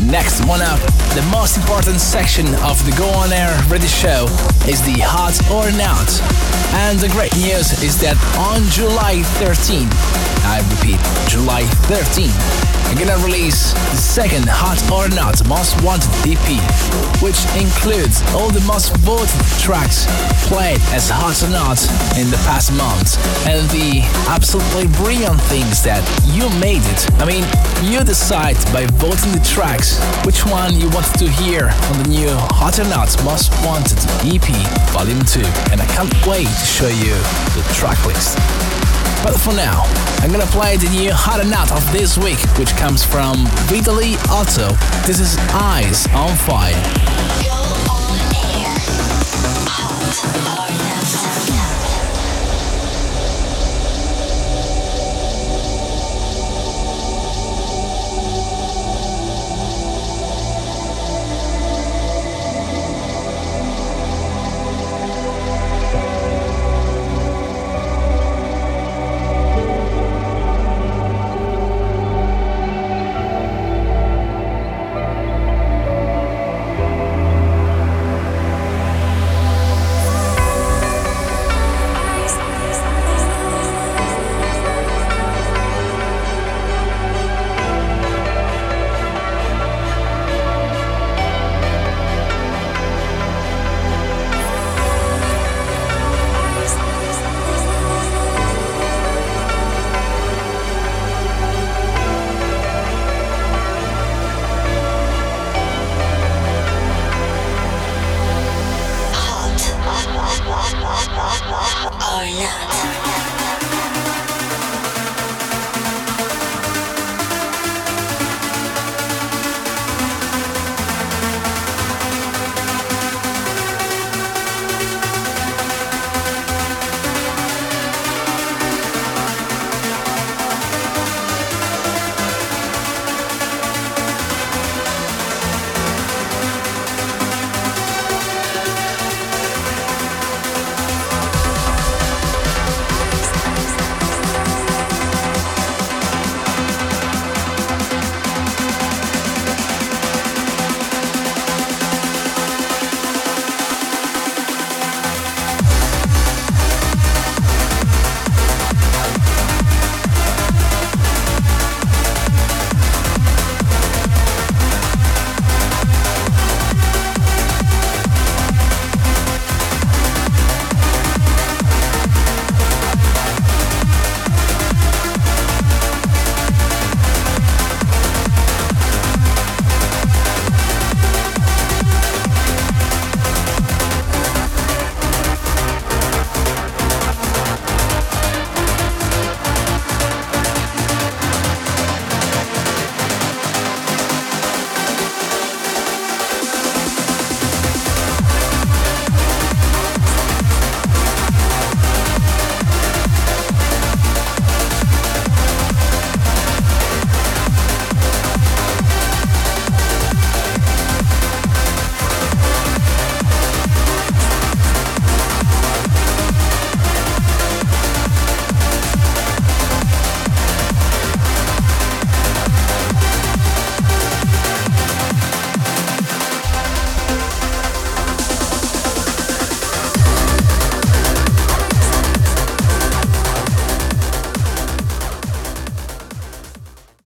Next one up, the most important section of the Go On Air Radio Show is the Hot or Not. And the great news is that on July 13, I repeat, July 13, I'm gonna release the second Hot or Not Most Wanted EP, which includes all the most voted tracks played as Hot or Not in the past months. And the absolutely brilliant thing is that you made it. I mean, you decide by voting the tracks which one you wanted to hear on the new Hot or Not Most Wanted EP Volume 2. And I can't wait to show you the track list. But for now, I'm gonna play the new Hot or Not of this week, which comes from Vitaly Otto. This is Eyes on Fire.